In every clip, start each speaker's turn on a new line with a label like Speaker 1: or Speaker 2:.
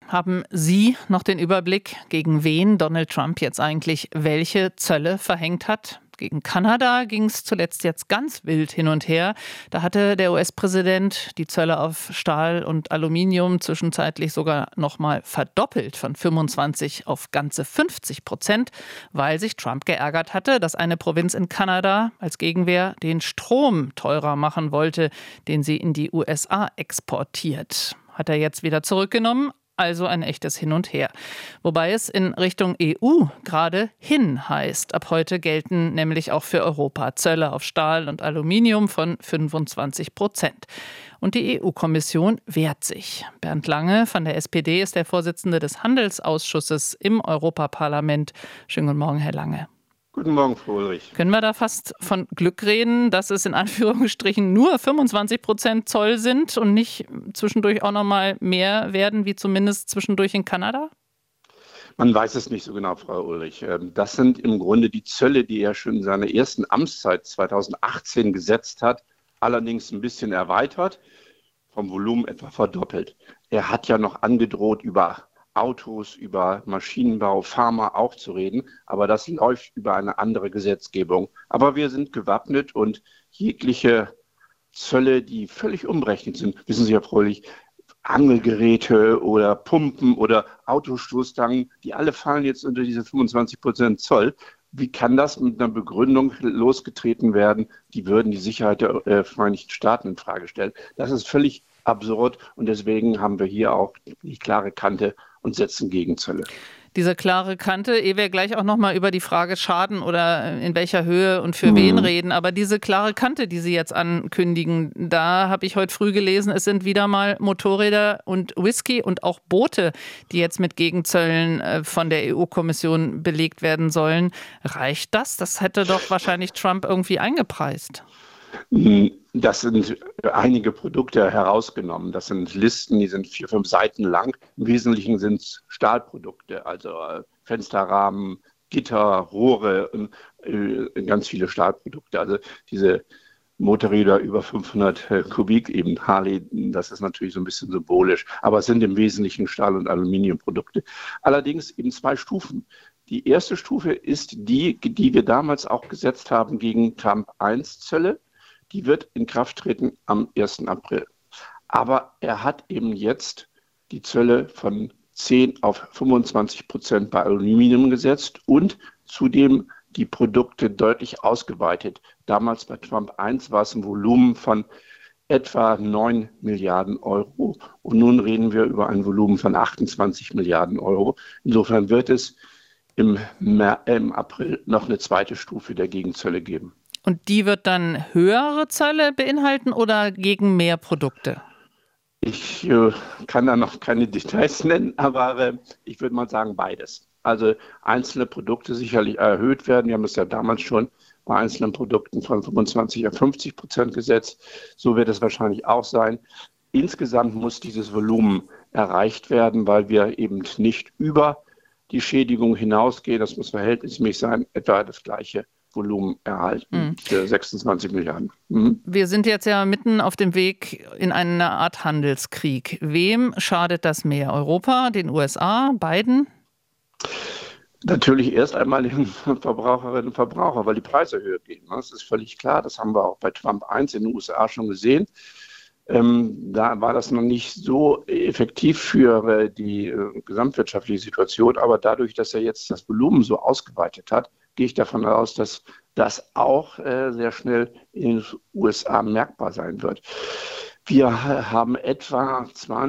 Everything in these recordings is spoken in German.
Speaker 1: Haben Sie noch den Überblick, gegen wen Donald Trump jetzt eigentlich welche Zölle verhängt hat? Gegen Kanada ging es zuletzt jetzt ganz wild hin und her. Da hatte der US-Präsident die Zölle auf Stahl und Aluminium zwischenzeitlich sogar noch mal verdoppelt, von 25 auf ganze 50%, weil sich Trump geärgert hatte, dass eine Provinz in Kanada als Gegenwehr den Strom teurer machen wollte, den sie in die USA exportiert. Hat er jetzt wieder zurückgenommen. Also ein echtes Hin und Her. Wobei es in Richtung EU gerade hin heißt. Ab heute gelten nämlich auch für Europa Zölle auf Stahl und Aluminium von 25%. Und die EU-Kommission wehrt sich. Bernd Lange von der SPD ist der Vorsitzende des Handelsausschusses im Europaparlament. Schönen guten Morgen, Herr Lange.
Speaker 2: Guten Morgen, Frau Ulrich.
Speaker 1: Können wir da fast von Glück reden, dass es in Anführungsstrichen nur 25% Zoll sind und nicht zwischendurch auch noch mal mehr werden, wie zumindest zwischendurch in Kanada?
Speaker 2: Man weiß es nicht so genau, Frau Ulrich. Das sind im Grunde die Zölle, die er schon in seiner ersten Amtszeit 2018 gesetzt hat, allerdings ein bisschen erweitert, vom Volumen etwa verdoppelt. Er hat ja noch angedroht, über Autos, über Maschinenbau, Pharma auch zu reden, aber das läuft über eine andere Gesetzgebung. Aber wir sind gewappnet und jegliche Zölle, die völlig unberechtigt sind, wissen Sie ja, Frau Ulrich, Angelgeräte oder Pumpen oder Autostoßstangen, die alle fallen jetzt unter diese 25% Zoll. Wie kann das mit einer Begründung losgetreten werden? Die würden die Sicherheit der Vereinigten Staaten in Frage stellen. Das ist völlig absurd und deswegen haben wir hier auch die klare Kante und setzen Gegenzölle.
Speaker 1: Diese klare Kante, ehe wir gleich auch noch mal über die Frage Schaden oder in welcher Höhe und für wen reden, aber diese klare Kante, die Sie jetzt ankündigen, da habe ich heute früh gelesen, es sind wieder mal Motorräder und Whisky und auch Boote, die jetzt mit Gegenzöllen von der EU-Kommission belegt werden sollen. Reicht das? Das hätte doch wahrscheinlich Trump irgendwie eingepreist.
Speaker 2: Das sind einige Produkte herausgenommen. Das sind Listen, die sind 4-5 Seiten lang. Im Wesentlichen sind es Stahlprodukte, also Fensterrahmen, Gitter, Rohre, ganz viele Stahlprodukte. Also diese Motorräder über 500 Kubik, eben Harley, das ist natürlich so ein bisschen symbolisch. Aber es sind im Wesentlichen Stahl- und Aluminiumprodukte. Allerdings eben 2 Stufen. Die erste Stufe ist die wir damals auch gesetzt haben gegen Trump-1-Zölle. Die wird in Kraft treten am 1. April. Aber er hat eben jetzt die Zölle von 10 auf 25% bei Aluminium gesetzt und zudem die Produkte deutlich ausgeweitet. Damals bei Trump 1 war es ein Volumen von etwa 9 Milliarden Euro und nun reden wir über ein Volumen von 28 Milliarden Euro. Insofern wird es im April noch eine zweite Stufe der Gegenzölle geben.
Speaker 1: Und die wird dann höhere Zölle beinhalten oder gegen mehr Produkte?
Speaker 2: Ich kann da noch keine Details nennen, aber ich würde mal sagen beides. Also einzelne Produkte sicherlich erhöht werden. Wir haben das ja damals schon bei einzelnen Produkten von 25 auf 50% gesetzt. So wird es wahrscheinlich auch sein. Insgesamt muss dieses Volumen erreicht werden, weil wir eben nicht über die Schädigung hinausgehen. Das muss verhältnismäßig sein, etwa das gleiche Volumen erhalten, 26 Milliarden.
Speaker 1: Wir sind jetzt ja mitten auf dem Weg in eine Art Handelskrieg. Wem schadet das mehr? Europa, den USA, Biden?
Speaker 2: Natürlich erst einmal den Verbraucherinnen und Verbrauchern, weil die Preise höher gehen. Das ist völlig klar. Das haben wir auch bei Trump 1 in den USA schon gesehen. Da war das noch nicht so effektiv für die gesamtwirtschaftliche Situation. Aber dadurch, dass er jetzt das Volumen so ausgeweitet hat, gehe ich davon aus, dass das auch sehr schnell in den USA merkbar sein wird. Wir haben etwa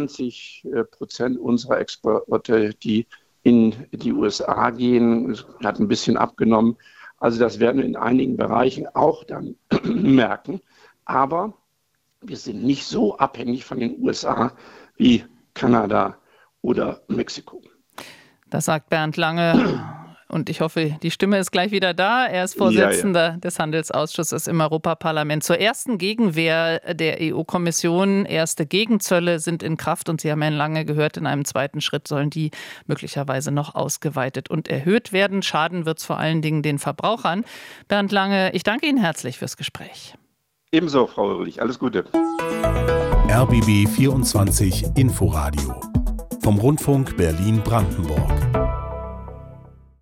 Speaker 2: 20% unserer Exporte, die in die USA gehen. Es hat ein bisschen abgenommen. Also das werden wir in einigen Bereichen auch dann merken. Aber wir sind nicht so abhängig von den USA wie Kanada oder Mexiko.
Speaker 1: Das sagt Bernd Lange. Und ich hoffe, die Stimme ist gleich wieder da. Er ist Vorsitzender des Handelsausschusses im Europaparlament. Zur ersten Gegenwehr der EU-Kommission. Erste Gegenzölle sind in Kraft und Sie haben Herrn Lange gehört, in einem zweiten Schritt sollen die möglicherweise noch ausgeweitet und erhöht werden. Schaden wird es vor allen Dingen den Verbrauchern. Bernd Lange, ich danke Ihnen herzlich fürs Gespräch.
Speaker 2: Ebenso, Frau Ulrich. Alles Gute.
Speaker 3: RBB 24 Inforadio vom Rundfunk Berlin-Brandenburg.